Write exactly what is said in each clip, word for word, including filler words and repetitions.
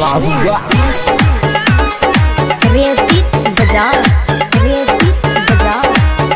बाबूगा रेती बाजार रेती बाजार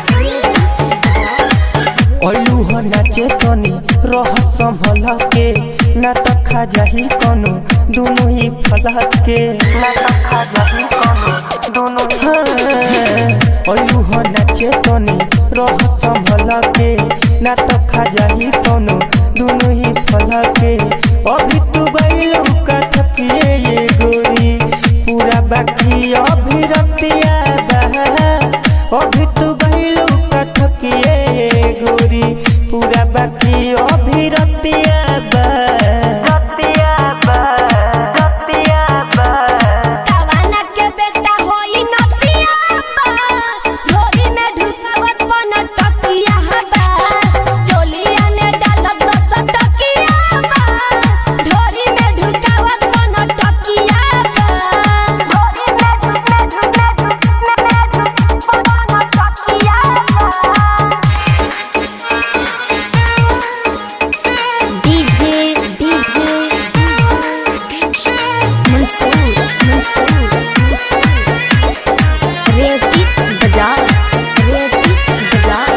ओलू हो नाचे तनी रह संभल के ना त खा जाही कोनो दोनों ही फलक के ना त खा जाही कोनो दोनों ओलू हो नाचे तनी रह संभल के ना त खा जाही कोनो दोनों ही फलक के अभी तू बैलू का थकिए ये गोरी पूरा बाकी अभी रतिया बहा अभी तू बैलू का थकिए ये गोरी पूरा बाकी अभी रतिया बा रतिया बा रतिया बा कवाना के बेटा होई नतिया बा ढोरी में ढुकावत बन टकिया बा चोलिया में डालब दस टकिया बा ढोरी में ढुकावत बन टकिया बा ढोरी में ढुके ढुके ढुके बन टकिया बा डीजे डीजे मंसूर मंसूर रेती बाजार रेती बाजार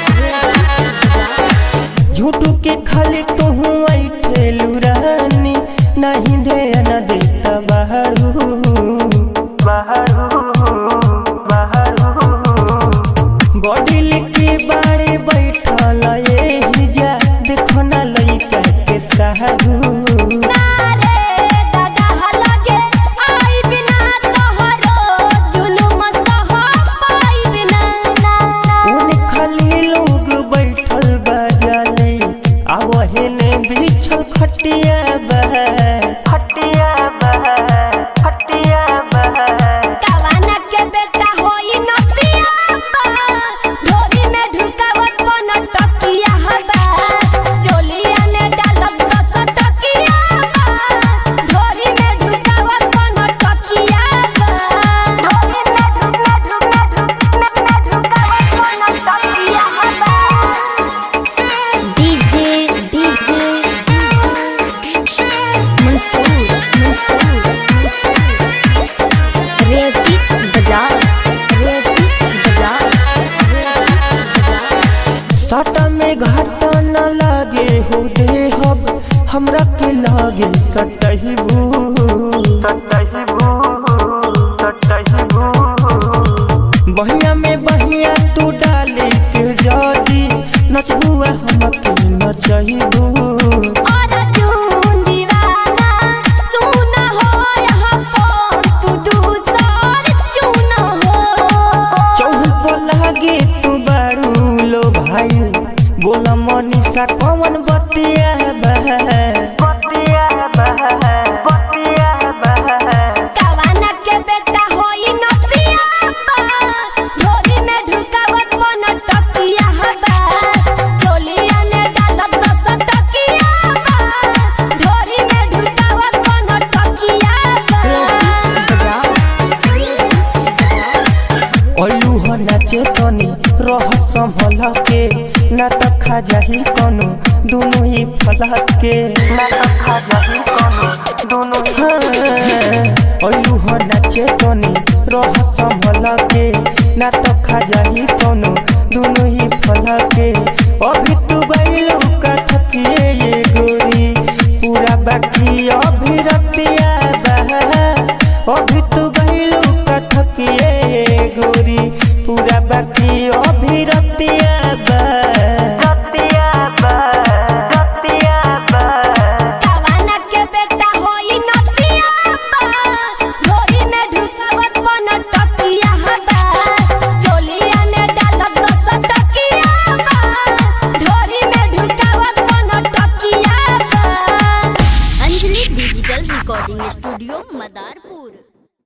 झूठू के खाली तो हूँ ठेलू रानी नहीं दे न देता बाहरू बाहरू बाहरू बॉडी लिखी बाड़े बैठल ये जा देखो ना लइका के साहू नारे दादा हलगे आई बिना तोहरो जुलुम सह पाई बिना उन खाली लोग बैठल बजाले अब हेने बिछल खटिया बह खटिया बह खटिया बह कवाना के बेटा होई नतिया बा ढोरी में ढुकावत बन टकिया बा चोलिया में डालब दस टकिया बा ढोरी में ढुकावत बन टकिया बा ढोरी में ढुके ढुके ढुके ढुकावत बन टकिया बा डीजे डीजे मंसूर मंसूर रेती बाजार रेती बाजार साटा में घाटा न लागे हो दे हब हमरा के लागे सटहिबू सटहिबू सटहिबू बहिया में बहिया तू डाले के जादी नचबुआ हमके नचहिबू और जून दीवाना सुना हो यहाँ पर तू दूसर चुना हो चौहल पर लागे तू बारू लो भाई बोला मनीषा कौन बतिया बह बतिया बह बतिया बह कवाना के बेटा होई नतिया बा ढोरी में ढुकावत बन टकिया बा चोलिया में डालब दस टकिया बा ढोरी में ढुकावत बन टकिया बा ओलू हो नाचे तनी रह संभल के ना त खा जाही कोनो दोनों ही फलक के ना त खा जाही कोनो दोनों ओलू हो नाचे तनी रह संभल के ना त खा जाही कोनो दोनों ही फलक के अभी तू बैलू का थकिए ये गोरी पूरा बाकी अभी रतिया बह अभी